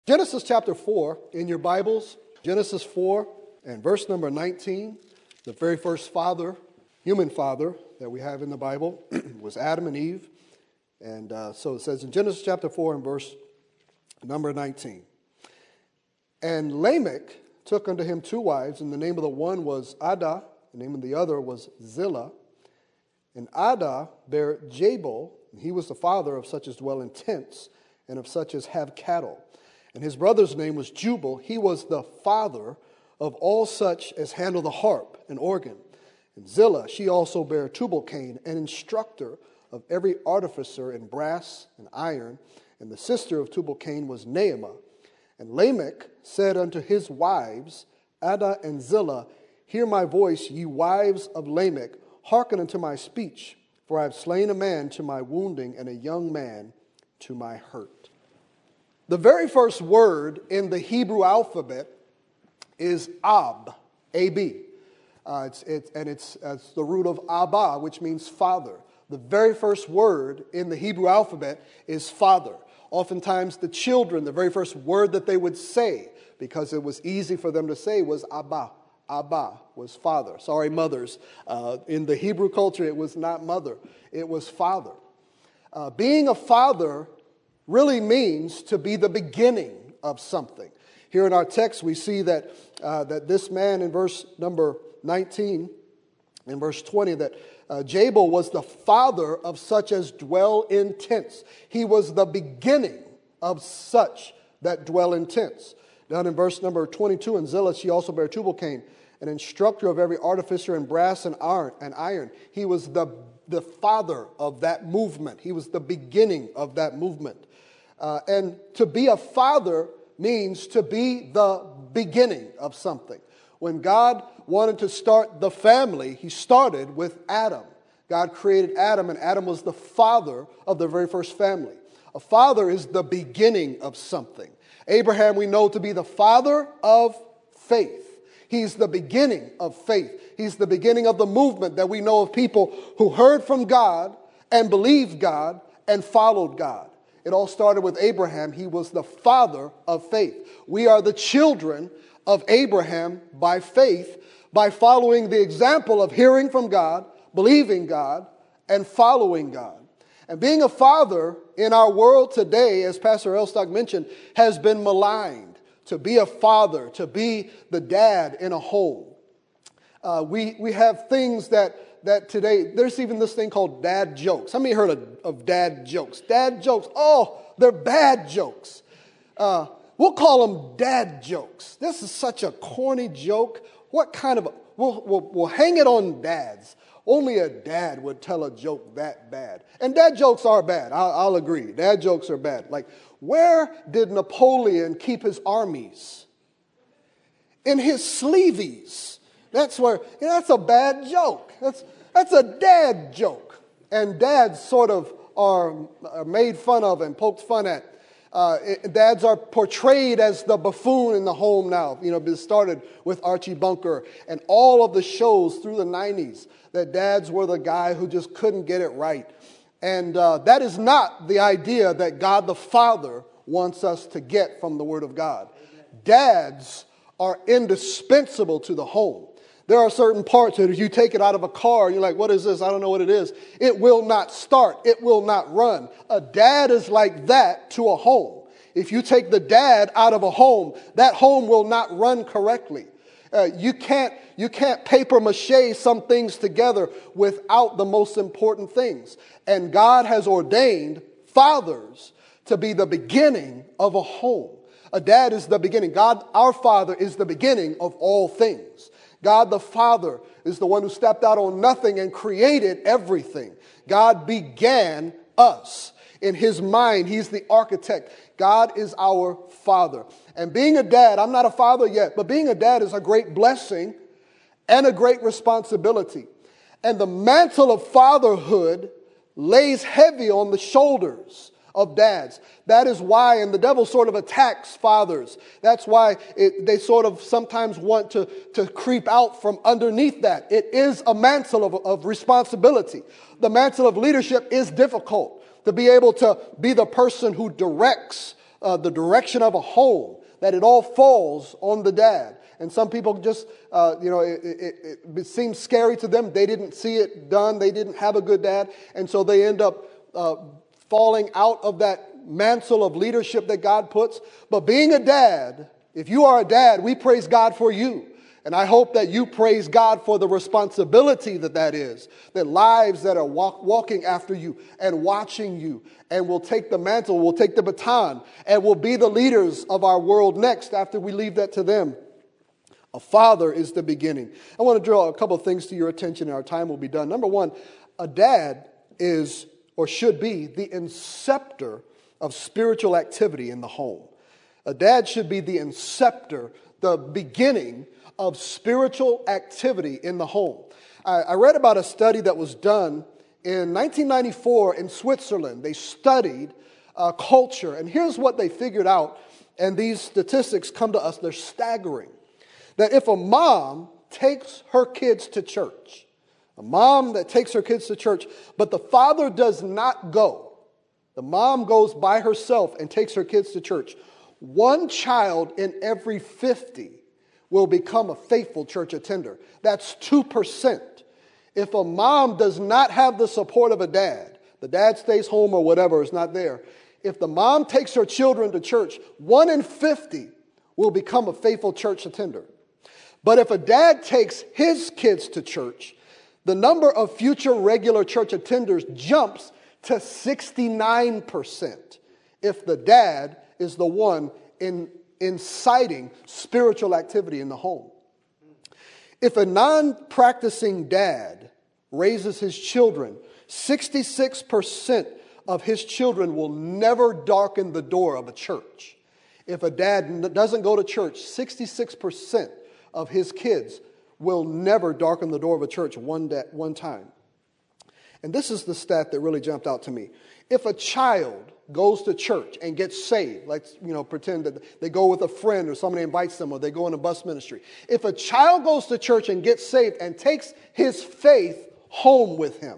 Genesis chapter 4 in your Bibles, Genesis 4 and verse number 19, the very first human father that we have in the Bible was Adam and Eve. And so it says in Genesis chapter 4 and verse number 19, and Lamech took unto him two wives, and the name of the one was Adah, the name of the other was Zillah. And Adah bare Jabal, and he was the father of such as dwell in tents, and of such as have cattle. And his brother's name was Jubal. He was the father of all such as handle the harp and organ. And Zillah, she also bare Tubal-Cain, an instructor of every artificer in brass and iron. And the sister of Tubal-Cain was Naamah. And Lamech said unto his wives, Adah and Zillah, hear my voice, ye wives of Lamech, hearken unto my speech. For I have slain a man to my wounding, and a young man to my hurt. The very first word in the Hebrew alphabet is Ab, A-B. It's the root of Abba, which means father. The very first word in the Hebrew alphabet is father. Oftentimes the children, the very first word that they would say, because it was easy for them to say, was Abba. Abba was father. Sorry, mothers. In the Hebrew culture, it was not mother. It was father. Being a father really means to be the beginning of something. Here in our text, we see that this man in verse number 19, in verse 20, that Jabal was the father of such as dwell in tents. He was the beginning of such that dwell in tents. Down in verse number 22, and Zillah, she also bare Tubal-Cain, an instructor of every artificer in brass and iron. He was the father of that movement. He was the beginning of that movement. And to be a father means to be the beginning of something. When God wanted to start the family, he started with Adam. God created Adam, and Adam was the father of the very first family. A father is the beginning of something. Abraham we know to be the father of faith. He's the beginning of faith. He's the beginning of the movement that we know of people who heard from God and believed God and followed God. It all started with Abraham. He was the father of faith. We are the children of Abraham by faith, by following the example of hearing from God, believing God, and following God. And being a father in our world today, as Pastor Elstock mentioned, has been maligned. To be a father, to be the dad in a home. We have things that today, there's even this thing called dad jokes. How many heard of dad jokes? Dad jokes, oh, they're bad jokes. We'll call them dad jokes. This is such a corny joke. What kind of, we'll hang it on dads. Only a dad would tell a joke that bad. And dad jokes are bad, I'll agree. Dad jokes are bad. Like, where did Napoleon keep his armies? In his sleeveys. That's a bad joke. That's a dad joke. And dads sort of are made fun of and poked fun at. Dads are portrayed as the buffoon in the home now. It started with Archie Bunker and all of the shows through the 90s that dads were the guy who just couldn't get it right. And that is not the idea that God the Father wants us to get from the Word of God. Dads are indispensable to the home. There are certain parts that if you take it out of a car, you're like, what is this? I don't know what it is. It will not start. It will not run. A dad is like that to a home. If you take the dad out of a home, that home will not run correctly. You can't paper mache some things together without the most important things. And God has ordained fathers to be the beginning of a home. A dad is the beginning. God, our Father, is the beginning of all things. God the Father is the one who stepped out on nothing and created everything. God began us. In his mind, he's the architect. God is our Father. And being a dad, I'm not a father yet, but being a dad is a great blessing and a great responsibility. And the mantle of fatherhood lays heavy on the shoulders of dads. That is why, and the devil sort of attacks fathers. That's why they sort of sometimes want to creep out from underneath that. It is a mantle of responsibility. The mantle of leadership is difficult. To be able to be the person who directs the direction of a home, that it all falls on the dad. And some people just, it seems scary to them. They didn't see it done. They didn't have a good dad. And so they end up falling out of that mantle of leadership that God puts. But being a dad, if you are a dad, we praise God for you. And I hope that you praise God for the responsibility that is, that lives that are walking after you and watching you and will take the mantle, will take the baton, and will be the leaders of our world next after we leave that to them. A father is the beginning. I want to draw a couple of things to your attention and our time will be done. Number one, a dad is or should be the inceptor of spiritual activity in the home. A dad should be the inceptor, the beginning of spiritual activity in the home. I read about a study that was done in 1994 in Switzerland. They studied culture, and here's what they figured out, and these statistics come to us, they're staggering. That if a mom takes her kids to church, a mom that takes her kids to church, but the father does not go, the mom goes by herself and takes her kids to church, one child in every 50 will become a faithful church attender. That's 2%. If a mom does not have the support of a dad, the dad stays home or whatever is not there. If the mom takes her children to church, 1 in 50 will become a faithful church attender. But if a dad takes his kids to church, the number of future regular church attenders jumps to 69% if the dad is the one inciting spiritual activity in the home. If a non-practicing dad raises his children, 66% of his children will never darken the door of a church. If a dad doesn't go to church, 66% of his kids will never darken the door of a church one time. And this is the stat that really jumped out to me. If a child goes to church and gets saved, let's pretend that they go with a friend or somebody invites them or they go in a bus ministry. If a child goes to church and gets saved and takes his faith home with him,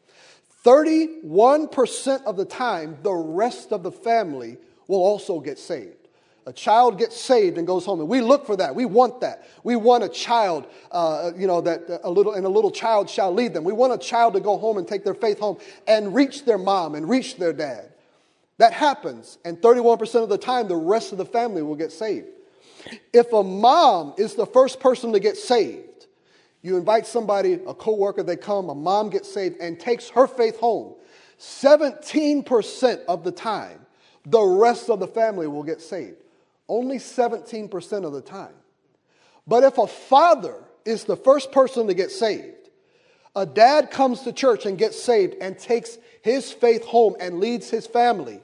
31% of the time, the rest of the family will also get saved. A child gets saved and goes home, and we look for that. We want that. We want a child, that a little child shall lead them. We want a child to go home and take their faith home and reach their mom and reach their dad. That happens, and 31% of the time, the rest of the family will get saved. If a mom is the first person to get saved, you invite somebody, a coworker, they come, a mom gets saved and takes her faith home. 17% of the time, the rest of the family will get saved. Only 17% of the time. But if a father is the first person to get saved, a dad comes to church and gets saved and takes his faith home and leads his family,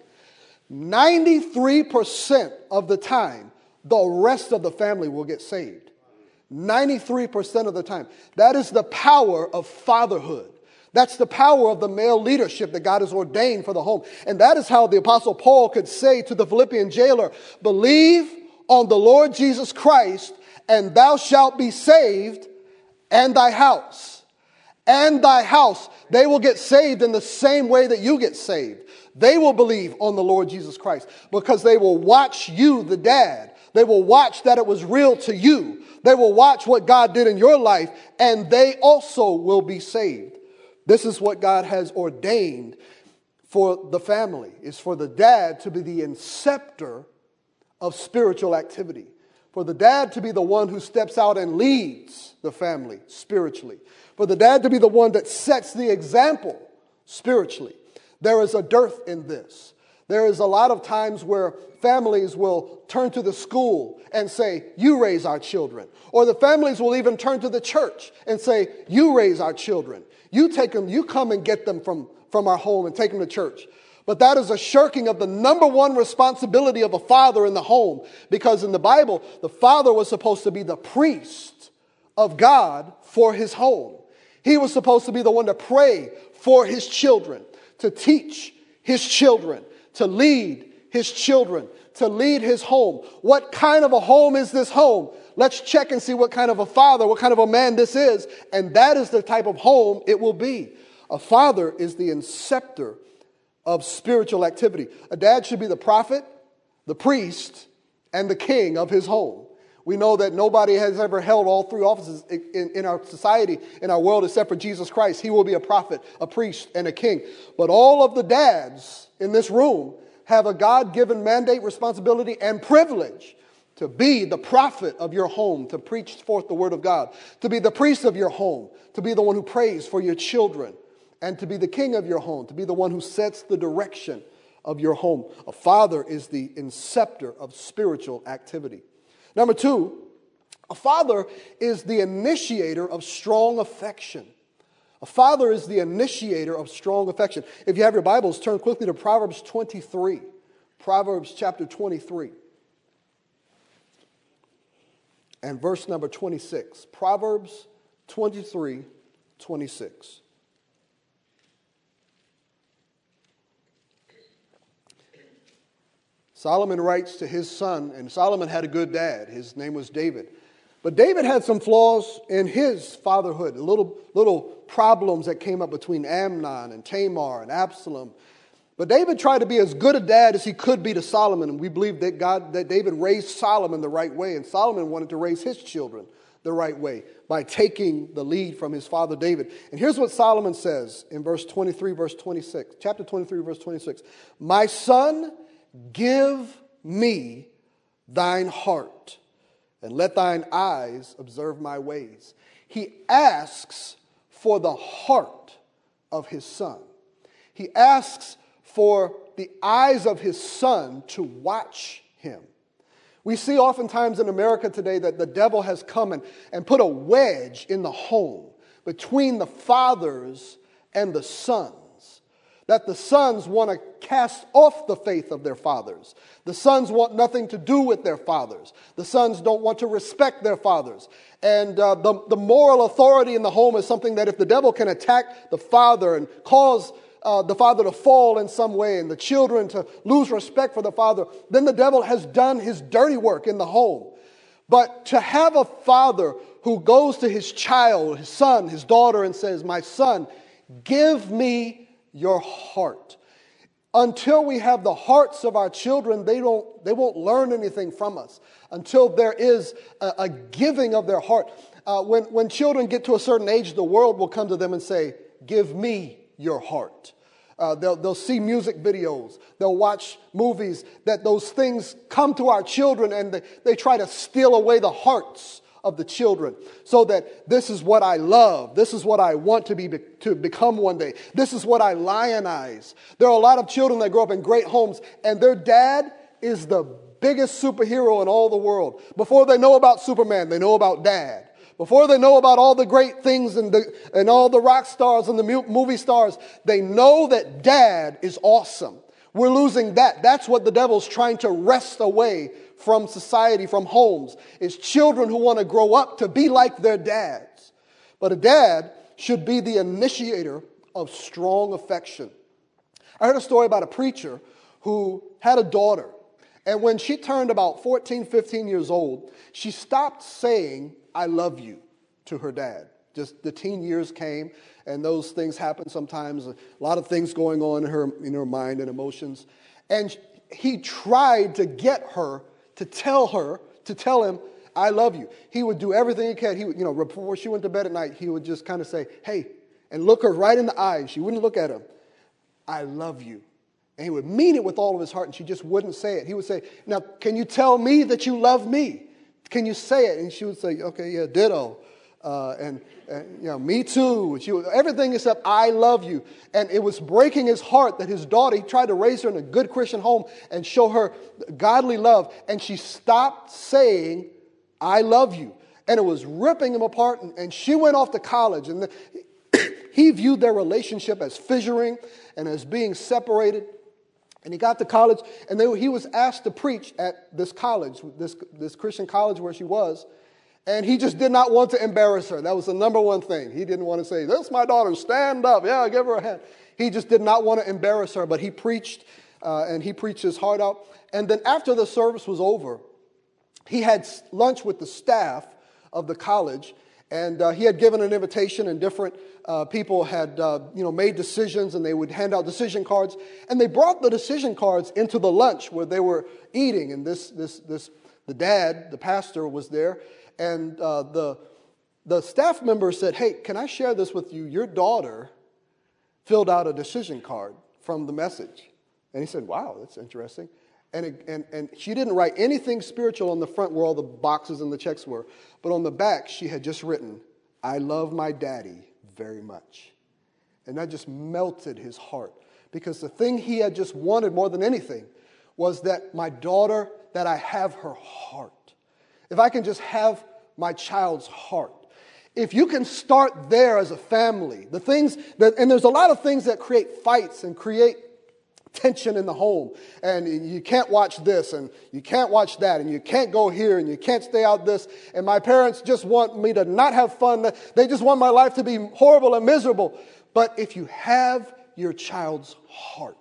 93% of the time, the rest of the family will get saved. 93% of the time. That is the power of fatherhood. That's the power of the male leadership that God has ordained for the home. And that is how the Apostle Paul could say to the Philippian jailer, believe on the Lord Jesus Christ, and thou shalt be saved, and thy house. And thy house. They will get saved in the same way that you get saved. They will believe on the Lord Jesus Christ because they will watch you, the dad. They will watch that it was real to you. They will watch what God did in your life, and they also will be saved. This is what God has ordained for the family, is for the dad to be the inceptor of spiritual activity. For the dad to be the one who steps out and leads the family spiritually. For the dad to be the one that sets the example spiritually. There is a dearth in this. There is a lot of times where families will turn to the school and say, you raise our children. Or the families will even turn to the church and say, you raise our children. You take them, you come and get them from our home and take them to church. But that is a shirking of the number one responsibility of a father in the home. Because in the Bible, the father was supposed to be the priest of God for his home. He was supposed to be the one to pray for his children, to teach his children, to lead his children, to lead his home. What kind of a home is this home? Let's check and see what kind of a father, what kind of a man this is. And that is the type of home it will be. A father is the inceptor of spiritual activity. A dad should be the prophet. the priest, and the king of his home. We know that nobody has ever held all three offices in our society, in our world, except for Jesus Christ. He will be a prophet, a priest, and a king. But all of the dads in this room have a God-given mandate, responsibility, and privilege to be the prophet of your home, to preach forth the word of God, to be the priest of your home, to be the one who prays for your children, and to be the king of your home, to be the one who sets the direction of your home. A father is the inceptor of spiritual activity. Number two, a father is the initiator of strong affection. A father is the initiator of strong affection. If you have your Bibles, turn quickly to Proverbs 23. Proverbs chapter 23. And verse number 26. Proverbs 23, 26. Solomon writes to his son, and Solomon had a good dad. His name was David. But David had some flaws in his fatherhood, little problems that came up between Amnon and Tamar and Absalom. But David tried to be as good a dad as he could be to Solomon, and we believe that David raised Solomon the right way, and Solomon wanted to raise his children the right way by taking the lead from his father David. And here's what Solomon says in verse 23, verse 26, chapter 23, verse 26. My son, give me thine heart, and let thine eyes observe my ways. He asks for the heart of his son. He asks for the eyes of his son to watch him. We see oftentimes in America today that the devil has come and put a wedge in the home between the fathers and the sons. That the sons want to cast off the faith of their fathers. The sons want nothing to do with their fathers. The sons don't want to respect their fathers. And the moral authority in the home is something that if the devil can attack the father and cause the father to fall in some way and the children to lose respect for the father, then the devil has done his dirty work in the home. But to have a father who goes to his child, his son, his daughter, and says, my son, give me your heart. Until we have the hearts of our children, they won't learn anything from us. Until there is a giving of their heart. When children get to a certain age, the world will come to them and say, give me your heart. They'll see music videos. They'll watch movies. That those things come to our children and they try to steal away the hearts of the children, so that this is what I love. This is what I want to become one day. This is what I lionize. There are a lot of children that grow up in great homes, and their dad is the biggest superhero in all the world. Before they know about Superman, they know about dad. Before they know about all the great things and all the rock stars and the movie stars, they know that dad is awesome. We're losing that. That's what the devil's trying to wrest away from society, from homes, is children who want to grow up to be like their dads. But a dad should be the initiator of strong affection. I heard a story about a preacher who had a daughter. And when she turned about 14, 15 years old, she stopped saying, I love you, to her dad. Just the teen years came, and those things happen sometimes. A lot of things going on in her mind and emotions. And he tried to get her to tell him, I love you. He would do everything he could. He would, before she went to bed at night, he would just kind of say, hey, and look her right in the eyes. She wouldn't look at him. I love you. And he would mean it with all of his heart, and she just wouldn't say it. He would say, now, can you tell me that you love me? Can you say it? And she would say, okay, yeah, ditto. Me too. She would, everything except I love you. And it was breaking his heart that his daughter, he tried to raise her in a good Christian home and show her godly love. And she stopped saying, I love you. And it was ripping him apart. And she went off to college. And he viewed their relationship as fissuring and as being separated. And he got to college, and he was asked to preach at this college, this Christian college where she was. And he just did not want to embarrass her. That was the number one thing. He didn't want to say, that's my daughter, stand up. Yeah, give her a hand. He just did not want to embarrass her, but he preached, and he preached his heart out. And then after the service was over, he had lunch with the staff of the college, And he had given an invitation, and different people had made decisions, and they would hand out decision cards. And they brought the decision cards into the lunch where they were eating. And the dad, the pastor, was there. And the staff member said, "Hey, can I share this with you? Your daughter filled out a decision card from the message." And he said, "Wow, that's interesting." And she didn't write anything spiritual on the front where all the boxes and the checks were. But on the back, she had just written, "I love my daddy very much." And that just melted his heart. Because the thing he had just wanted more than anything was that my daughter, that I have her heart. If I can just have my child's heart. If you can start there as a family, and there's a lot of things that create fights and create tension in the home, and you can't watch this, and you can't watch that, and you can't go here, and you can't stay out this, and my parents just want me to not have fun. They just want my life to be horrible and miserable. But if you have your child's heart,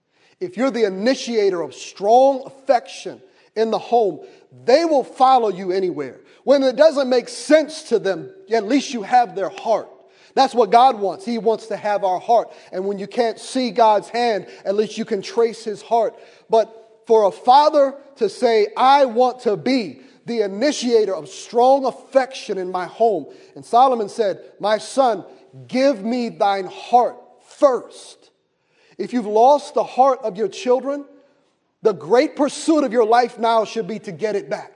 if you're the initiator of strong affection in the home, they will follow you anywhere. When it doesn't make sense to them, at least you have their heart. That's what God wants. He wants to have our heart. And when you can't see God's hand, at least you can trace his heart. But for a father to say, "I want to be the initiator of strong affection in my home." And Solomon said, "My son, give me thine heart first." If you've lost the heart of your children, the great pursuit of your life now should be to get it back.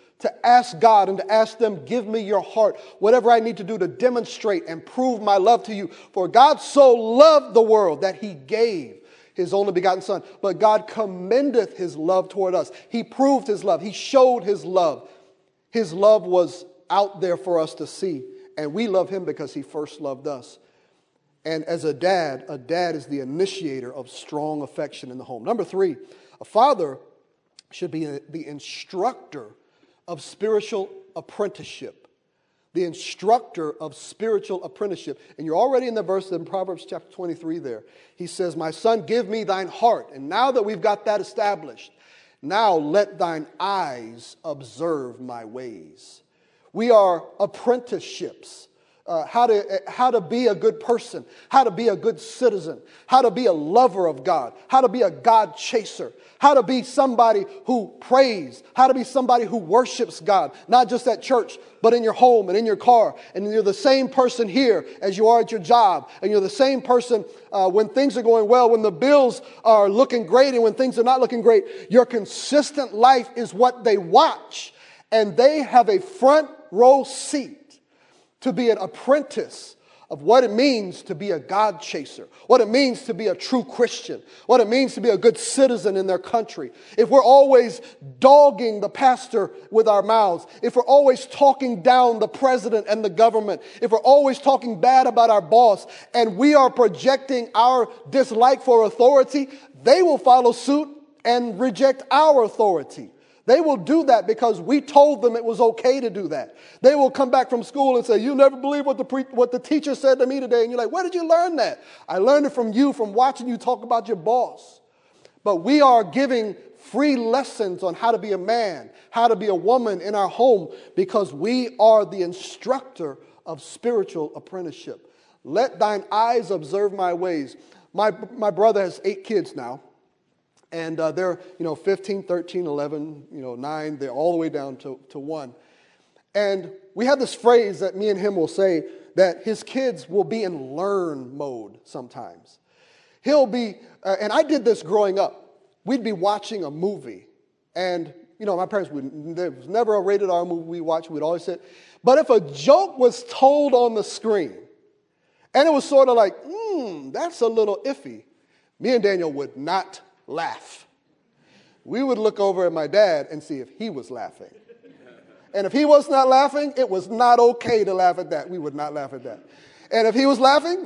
To ask God and to ask them, "Give me your heart. Whatever I need to do to demonstrate and prove my love to you. For God so loved the world that he gave his only begotten son." But God commendeth his love toward us. He proved his love. He showed his love. His love was out there for us to see. And we love him because he first loved us. And as a dad is the initiator of strong affection in the home. Number 3, a father should be the instructor of spiritual apprenticeship. The instructor of spiritual apprenticeship. And you're already in the verse in Proverbs chapter 23 there. He says, "My son, give me thine heart." And now that we've got that established, now let thine eyes observe my ways. We are apprenticeships. How to be a good person, how to be a good citizen, how to be a lover of God, how to be a God chaser, how to be somebody who prays, how to be somebody who worships God, not just at church, but in your home and in your car. And you're the same person here as you are at your job. And you're the same person when things are going well, when the bills are looking great and when things are not looking great. Your consistent life is what they watch. And they have a front row seat to be an apprentice of what it means to be a God chaser, what it means to be a true Christian, what it means to be a good citizen in their country. If we're always dogging the pastor with our mouths, if we're always talking down the president and the government, if we're always talking bad about our boss, and we are projecting our dislike for authority, they will follow suit and reject our authority. They will do that because we told them it was okay to do that. They will come back from school and say, "You never believe what the teacher said to me today." And you're like, "Where did you learn that?" "I learned it from you, from watching you talk about your boss." But we are giving free lessons on how to be a man, how to be a woman in our home, because we are the instructor of spiritual apprenticeship. Let thine eyes observe my ways. My brother has 8 kids now. And they're, 15, 13, 11, 9. They're all the way down to 1. And we have this phrase that me and him will say that his kids will be in learn mode sometimes. He'll be, and I did this growing up. We'd be watching a movie. And, my parents, there was never a rated R movie we watched. We'd always sit. But if a joke was told on the screen, and it was sort of like, that's a little iffy, me and Daniel would not laugh. We would look over at my dad and see if he was laughing. And if he was not laughing, it was not okay to laugh at that. We would not laugh at that. And if he was laughing,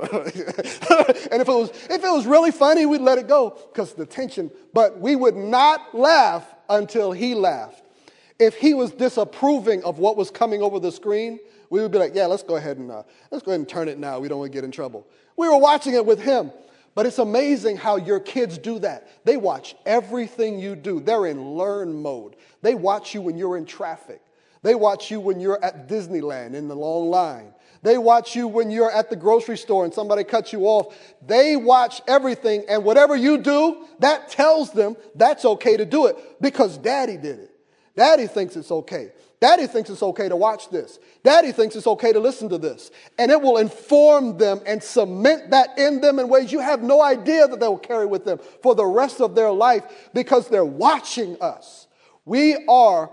and if it was really funny, we'd let it go because the tension. But we would not laugh until he laughed. If he was disapproving of what was coming over the screen, we would be like, "Yeah, let's go ahead and turn it now. We don't want to get in trouble." We were watching it with him. But it's amazing how your kids do that. They watch everything you do. They're in learn mode. They watch you when you're in traffic. They watch you when you're at Disneyland in the long line. They watch you when you're at the grocery store and somebody cuts you off. They watch everything, and whatever you do, that tells them that's okay to do it because Daddy did it. Daddy thinks it's okay. Daddy thinks it's okay to watch this. Daddy thinks it's okay to listen to this. And it will inform them and cement that in them in ways you have no idea that they will carry with them for the rest of their life because they're watching us. We are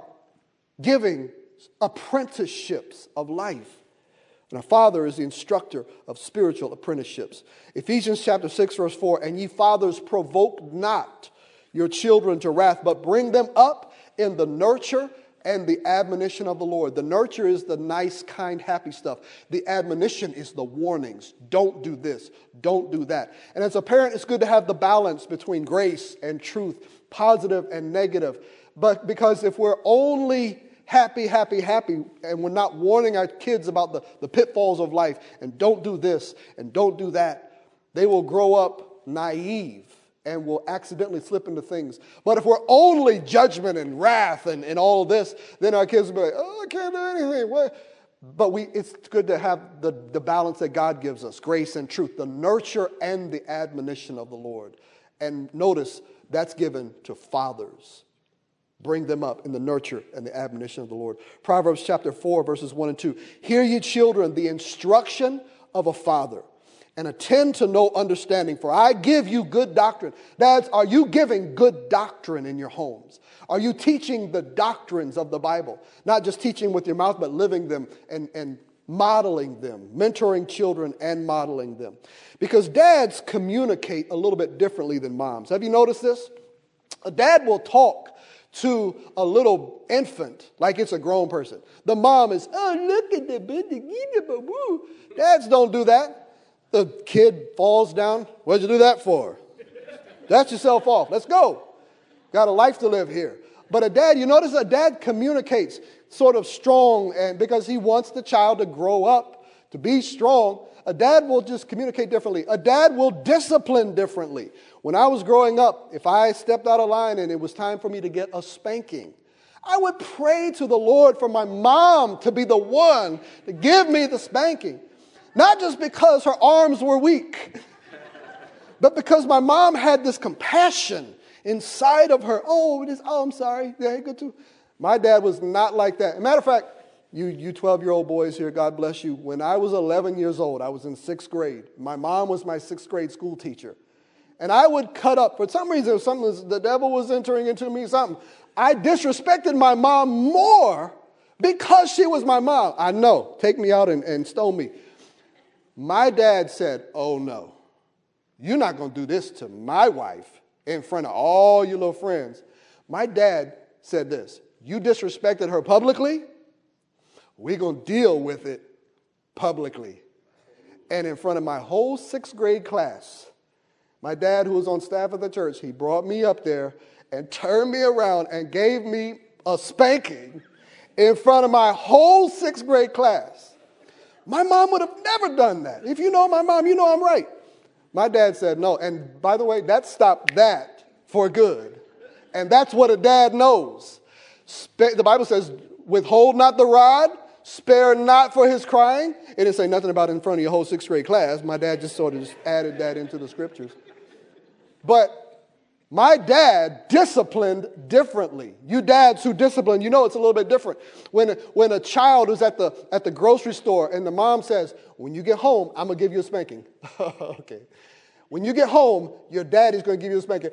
giving apprenticeships of life. And our Father is the instructor of spiritual apprenticeships. Ephesians chapter 6, verse 4, and ye fathers provoke not your children to wrath, but bring them up in the nurture and the admonition of the Lord. The nurture is the nice, kind, happy stuff. The admonition is the warnings. Don't do this. Don't do that. And as a parent, it's good to have the balance between grace and truth, positive and negative. But because if we're only happy, and we're not warning our kids about the pitfalls of life, and don't do this, and don't do that, they will grow up naive and will accidentally slip into things. But if we're only judgment and wrath and all of this, then our kids will be like, oh, I can't do anything. What? But it's good to have the balance that God gives us, grace and truth, the nurture and the admonition of the Lord. And notice that's given to fathers. Bring them up in the nurture and the admonition of the Lord. Proverbs chapter 4, verses 1 and 2. Hear ye children, the instruction of a father, and attend to no understanding, for I give you good doctrine. Dads, are you giving good doctrine in your homes? Are you teaching the doctrines of the Bible? Not just teaching with your mouth, but living them and modeling them, mentoring children and modeling them. Because dads communicate a little bit differently than moms. Have you noticed this? A dad will talk to a little infant like it's a grown person. The mom is, oh, look at the baby. Dads don't do that. The kid falls down. What'd you do that for? Dust yourself off. Let's go. Got a life to live here. But a dad, you notice a dad communicates sort of strong, and because he wants the child to grow up, to be strong, a dad will just communicate differently. A dad will discipline differently. When I was growing up, if I stepped out of line and it was time for me to get a spanking, I would pray to the Lord for my mom to be the one to give me the spanking. Not just because her arms were weak, but because my mom had this compassion inside of her. Oh, I'm sorry. Yeah, good too. My dad was not like that. As a matter of fact, you 12-year-old boys here, God bless you. When I was 11 years old, I was in 6th grade. My mom was my 6th grade school teacher. And I would cut up. For some reason, the devil was entering into me, something. I disrespected my mom more because she was my mom. I know. Take me out and stone me. My dad said, oh, no. You're not going to do this to my wife in front of all your little friends. My dad said this. You disrespected her publicly? We're going to deal with it publicly. And in front of my whole 6th grade class, my dad, who was on staff at the church, he brought me up there and turned me around and gave me a spanking in front of my whole 6th grade class. My mom would have never done that. If you know my mom, you know I'm right. My dad said no. And by the way, that stopped that for good. And that's what a dad knows. The Bible says, withhold not the rod, spare not for his crying. It didn't say nothing about it in front of your whole 6th grade class. My dad just sort of just added that into the scriptures. But my dad disciplined differently. You dads who discipline, you know it's a little bit different. When a child is at the grocery store and the mom says, when you get home, I'm going to give you a spanking. Okay. When you get home, your dad is going to give you a spanking.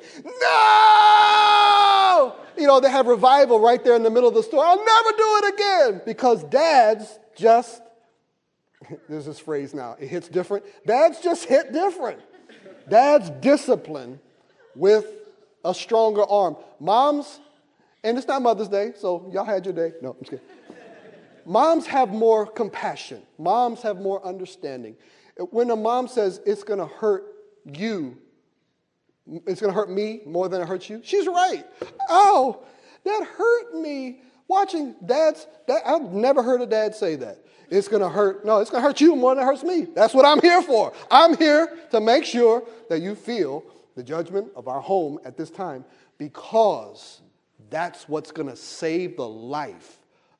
No! You know, they have revival right there in the middle of the store. I'll never do it again. Because dads just, there's this phrase now, it hits different. Dads just hit different. Dads discipline with a stronger arm. Moms, and it's not Mother's Day, so y'all had your day. No, I'm just kidding. Moms have more compassion. Moms have more understanding. When a mom says it's going to hurt you, it's going to hurt me more than it hurts you, she's right. Oh, that hurt me. Watching dads, I've never heard a dad say that. It's going to hurt. No, it's going to hurt you more than it hurts me. That's what I'm here for. I'm here to make sure that you feel the judgment of our home at this time, because that's what's going to save the life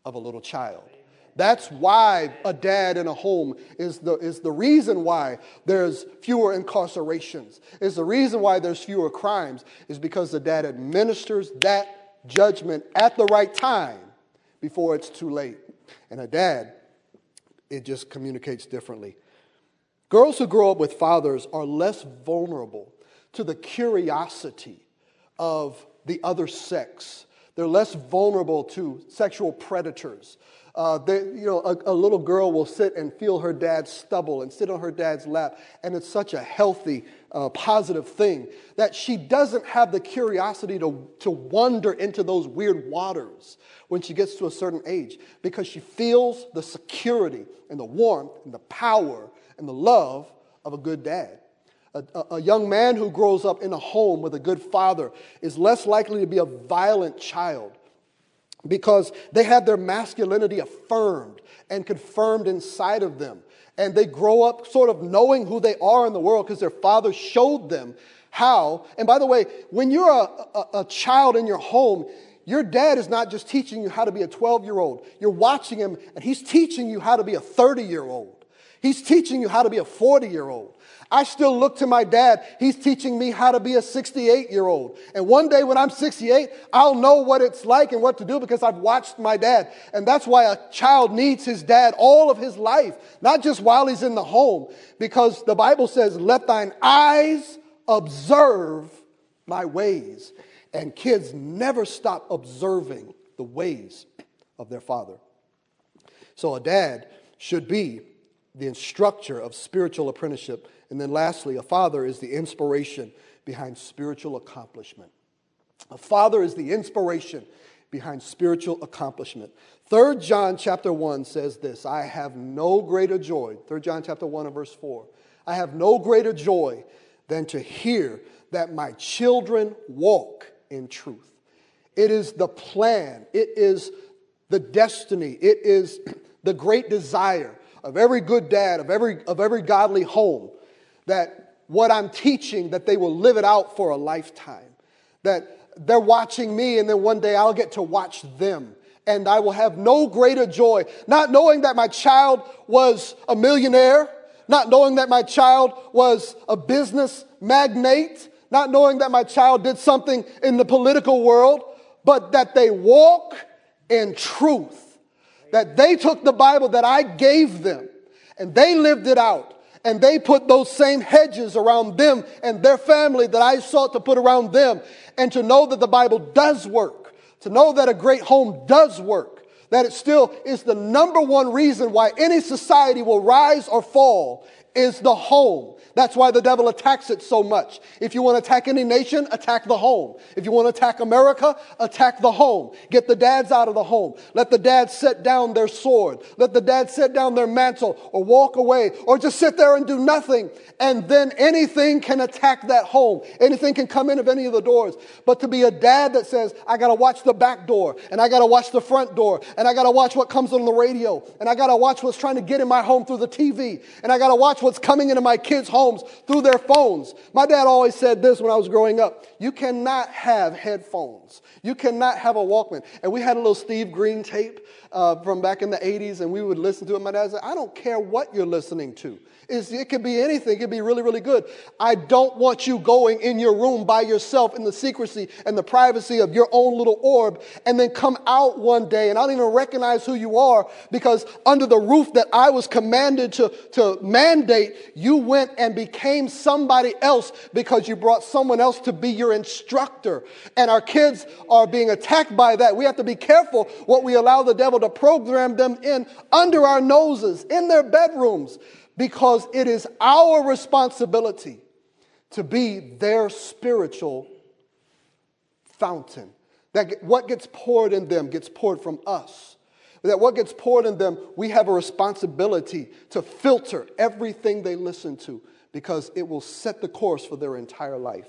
of a little child. That's why a dad in a home is the reason why there's fewer incarcerations. Is the reason why there's fewer crimes is because the dad administers that judgment at the right time before it's too late. And a dad, it just communicates differently. Girls who grow up with fathers are less vulnerable to the curiosity of the other sex. They're less vulnerable to sexual predators. A little girl will sit and feel her dad's stubble and sit on her dad's lap, and it's such a healthy, positive thing that she doesn't have the curiosity to wander into those weird waters when she gets to a certain age, because she feels the security and the warmth and the power and the love of a good dad. A young man who grows up in a home with a good father is less likely to be a violent child because they have their masculinity affirmed and confirmed inside of them. And they grow up sort of knowing who they are in the world because their father showed them how. And by the way, when you're a child in your home, your dad is not just teaching you how to be a 12-year-old. You're watching him, and he's teaching you how to be a 30-year-old. He's teaching you how to be a 40-year-old. I still look to my dad. He's teaching me how to be a 68-year-old. And one day when I'm 68, I'll know what it's like and what to do because I've watched my dad. And that's why a child needs his dad all of his life, not just while he's in the home. Because the Bible says, let thine eyes observe my ways. And kids never stop observing the ways of their father. So a dad should be the instructor of spiritual apprenticeship. And then lastly, a father is the inspiration behind spiritual accomplishment. A father is the inspiration behind spiritual accomplishment. 3 John chapter 1 says this, I have no greater joy. 3 John chapter 1 and verse 4. I have no greater joy than to hear that my children walk in truth. It is the plan. It is the destiny. It is the great desire of every good dad, of every godly home, that what I'm teaching, that they will live it out for a lifetime. That they're watching me and then one day I'll get to watch them. And I will have no greater joy, not knowing that my child was a millionaire, not knowing that my child was a business magnate, not knowing that my child did something in the political world, but that they walk in truth. That they took the Bible that I gave them and they lived it out. And they put those same hedges around them and their family that I sought to put around them. And to know that the Bible does work. To know that a great home does work. That it still is the number one reason why any society will rise or fall is the home. That's why the devil attacks it so much. If you want to attack any nation, attack the home. If you want to attack America, attack the home. Get the dads out of the home. Let the dads set down their sword. Let the dads set down their mantle or walk away or just sit there and do nothing. And then anything can attack that home. Anything can come in of any of the doors. But to be a dad that says, I got to watch the back door and I got to watch the front door and I got to watch what comes on the radio and I got to watch what's trying to get in my home through the TV and I got to watch what's coming into my kids' homes through their phones. My dad always said this when I was growing up. You cannot have headphones. You cannot have a Walkman. And we had a little Steve Green tape from back in the 80s, and we would listen to it. My dad said, I don't care what you're listening to. It could be anything. It could be really, really good. I don't want you going in your room by yourself in the secrecy and the privacy of your own little orb and then come out one day and I don't even recognize who you are because under the roof that I was commanded to mandate, you went and became somebody else because you brought someone else to be your instructor. And our kids are being attacked by that. We have to be careful what we allow the devil to program them in under our noses, in their bedrooms. Because it is our responsibility to be their spiritual fountain. That what gets poured in them gets poured from us. That what gets poured in them, we have a responsibility to filter everything they listen to because it will set the course for their entire life.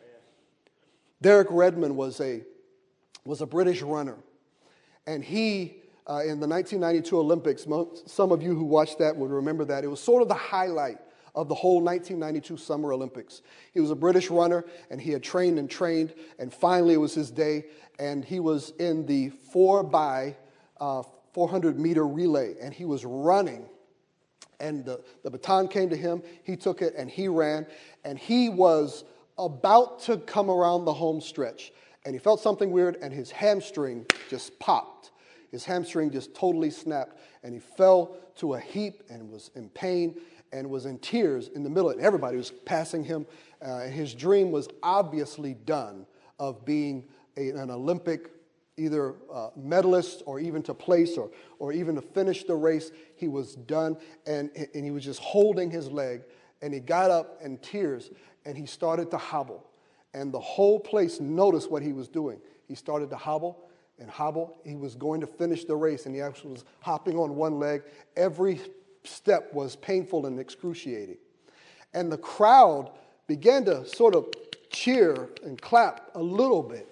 Derek Redmond was a British runner. And he... in the 1992 Olympics, some of you who watched that would remember that. It was sort of the highlight of the whole 1992 Summer Olympics. He was a British runner, and he had trained, and finally it was his day, and he was in the 4 by 400-meter relay, and he was running. And the baton came to him. He took it, and he ran. And he was about to come around the home stretch. And he felt something weird, and his hamstring just popped. His hamstring just totally snapped. And he fell to a heap and was in pain and was in tears in the middle. And everybody was passing him. His dream was obviously done of being an Olympic either medalist or even to place or even to finish the race. He was done, and he was just holding his leg, and he got up in tears, and he started to hobble. And the whole place noticed what he was doing. He started to hobble and hobble. He was going to finish the race, and he actually was hopping on one leg. Every step was painful and excruciating. And the crowd began to sort of cheer and clap a little bit.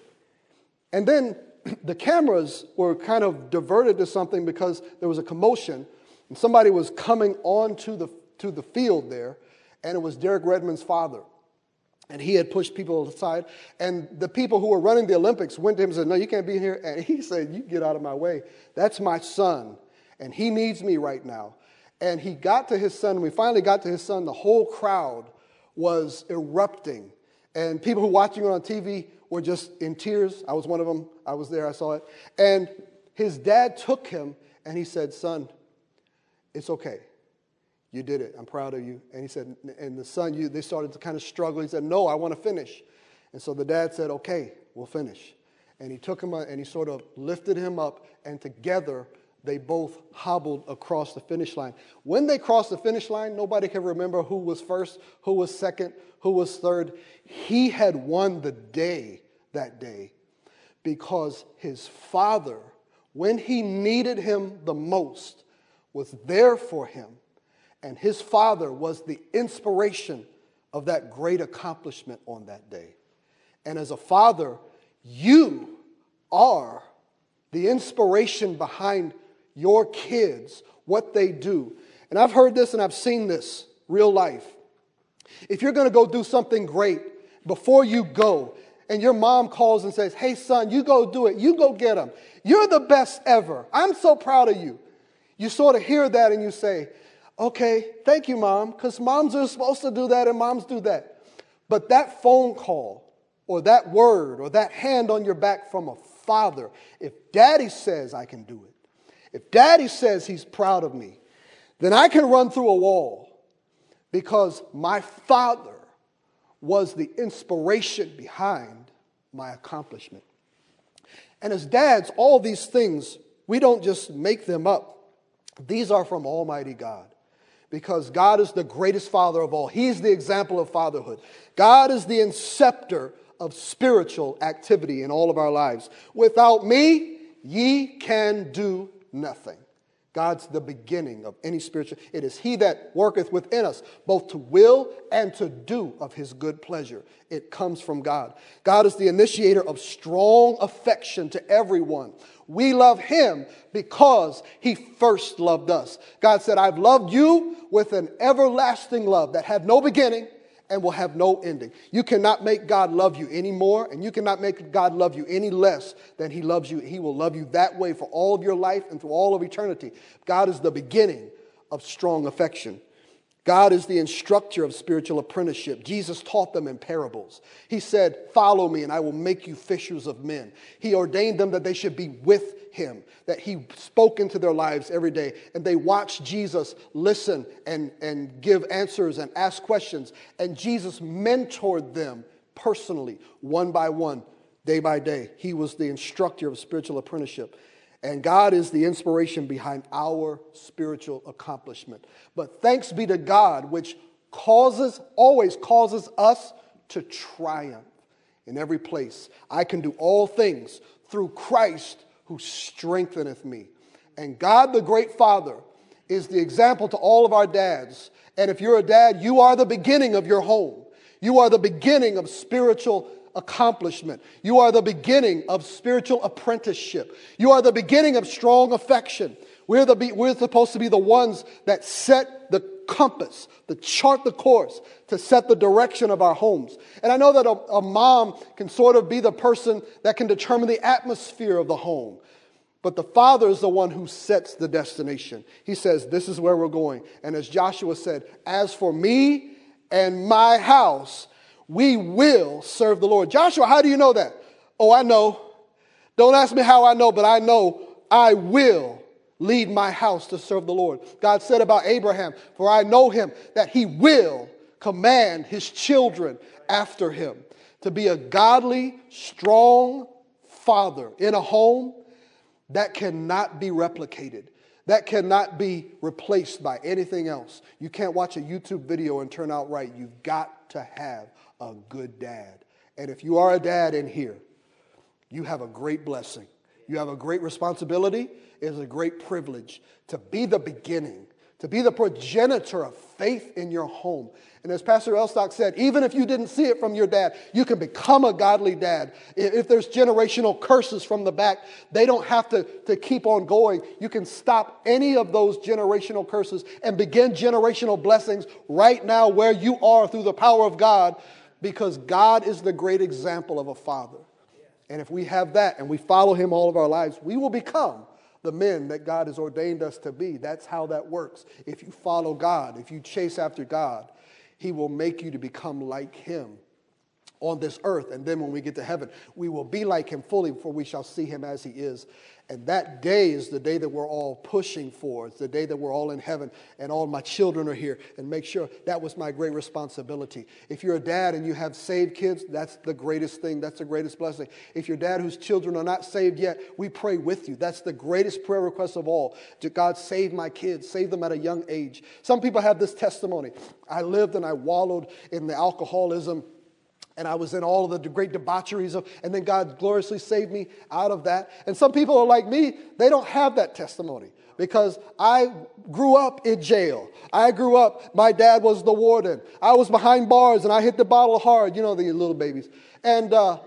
And then the cameras were kind of diverted to something because there was a commotion, and somebody was coming on to the field there, and it was Derek Redmond's father. And he had pushed people aside, and the people who were running the Olympics went to him and said, "No, you can't be here." And he said, "You get out of my way. That's my son, and he needs me right now." And he got to his son, and we finally got to his son. The whole crowd was erupting, and people who were watching it on TV were just in tears. I was one of them. I was there. I saw it. And his dad took him, and he said, "Son, it's okay. You did it. I'm proud of you." And he said, and the son, they started to kind of struggle. He said, "No, I want to finish." And so the dad said, "Okay, we'll finish." And he took him and he sort of lifted him up, and together they both hobbled across the finish line. When they crossed the finish line, nobody can remember who was first, who was second, who was third. He had won the day that day because his father, when he needed him the most, was there for him. And his father was the inspiration of that great accomplishment on that day. And as a father, you are the inspiration behind your kids, what they do. And I've heard this and I've seen this real life. If you're going to go do something great, before you go, and your mom calls and says, "Hey, son, you go do it. You go get them. You're the best ever. I'm so proud of you." You sort of hear that and you say, "Okay, thank you, Mom," because moms are supposed to do that and moms do that. But that phone call or that word or that hand on your back from a father, if Daddy says I can do it, if Daddy says he's proud of me, then I can run through a wall because my father was the inspiration behind my accomplishment. And as dads, all these things, we don't just make them up. These are from Almighty God. Because God is the greatest father of all. He's the example of fatherhood. God is the inceptor of spiritual activity in all of our lives. Without me, ye can do nothing. God's the beginning of any spiritual. It is he that worketh within us, both to will and to do of his good pleasure. It comes from God. God is the initiator of strong affection to everyone. We love him because he first loved us. God said, "I've loved you with an everlasting love that had no beginning and will have no ending." You cannot make God love you any more, and you cannot make God love you any less than he loves you. He will love you that way for all of your life and through all of eternity. God is the beginning of strong affection. God is the instructor of spiritual apprenticeship. Jesus taught them in parables. He said, "Follow me and I will make you fishers of men." He ordained them that they should be with him, that he spoke into their lives every day. And they watched Jesus listen and give answers and ask questions. And Jesus mentored them personally, one by one, day by day. He was the instructor of spiritual apprenticeship. And God is the inspiration behind our spiritual accomplishment. But thanks be to God, which always causes us to triumph in every place. I can do all things through Christ who strengtheneth me. And God, the great Father, is the example to all of our dads. And if you're a dad, you are the beginning of your home. You are the beginning of spiritual accomplishment. You are the beginning of spiritual apprenticeship. You are the beginning of strong affection. We're supposed to be the ones that set the compass, to chart the course, to set the direction of our homes. And I know that a mom can sort of be the person that can determine the atmosphere of the home. But the Father is the one who sets the destination. He says, this is where we're going. And as Joshua said, as for me and my house, we will serve the Lord. Joshua, how do you know that? Oh, I know. Don't ask me how I know, but I know I will lead my house to serve the Lord. God said about Abraham, for I know him, that he will command his children after him to be a godly, strong father in a home that cannot be replicated, that cannot be replaced by anything else. You can't watch a YouTube video and turn out right. You've got to have a good dad. And if you are a dad in here, you have a great blessing. You have a great responsibility. It is a great privilege to be the beginning, to be the progenitor of faith in your home. And as Pastor Elstock said, even if you didn't see it from your dad, you can become a godly dad. If there's generational curses from the back, they don't have to keep on going. You can stop any of those generational curses and begin generational blessings right now where you are through the power of God, because God is the great example of a father. And if we have that and we follow him all of our lives, we will become the men that God has ordained us to be. That's how that works. If you follow God, if you chase after God, he will make you to become like him on this earth. And then when we get to heaven, we will be like him fully, for we shall see him as he is. And that day is the day that we're all pushing for. It's the day that we're all in heaven and all my children are here. And make sure that was my great responsibility. If you're a dad and you have saved kids, that's the greatest thing. That's the greatest blessing. If you're a dad whose children are not saved yet, we pray with you. That's the greatest prayer request of all. God, save my kids. Save them at a young age. Some people have this testimony. I lived and I wallowed in the alcoholism, and I was in all of the great debaucheries and then God gloriously saved me out of that. And some people are like me, they don't have that testimony because I grew up in jail. I grew up, my dad was the warden. I was behind bars and I hit the bottle hard, you know, the little babies. And,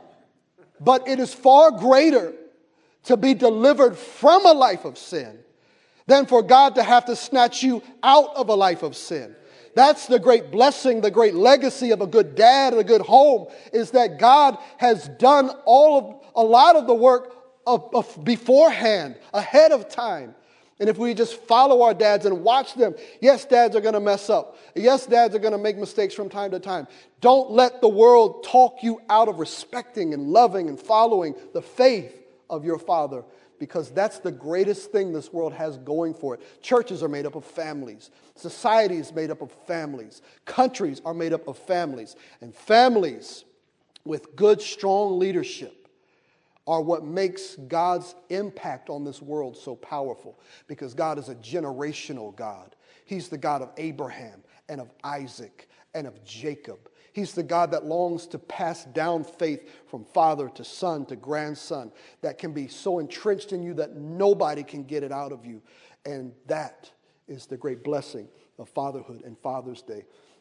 but it is far greater to be delivered from a life of sin than for God to have to snatch you out of a life of sin. That's the great blessing, the great legacy of a good dad and a good home, is that God has done a lot of the work of beforehand, ahead of time. And if we just follow our dads and watch them, yes, dads are going to mess up. Yes, dads are going to make mistakes from time to time. Don't let the world talk you out of respecting and loving and following the faith of your father, because that's the greatest thing this world has going for it. Churches are made up of families. Society is made up of families. Countries are made up of families. And families with good, strong leadership are what makes God's impact on this world so powerful, because God is a generational God. He's the God of Abraham and of Isaac and of Jacob. He's the God that longs to pass down faith from father to son to grandson, that can be so entrenched in you that nobody can get it out of you. And that is the great blessing of fatherhood and Father's Day.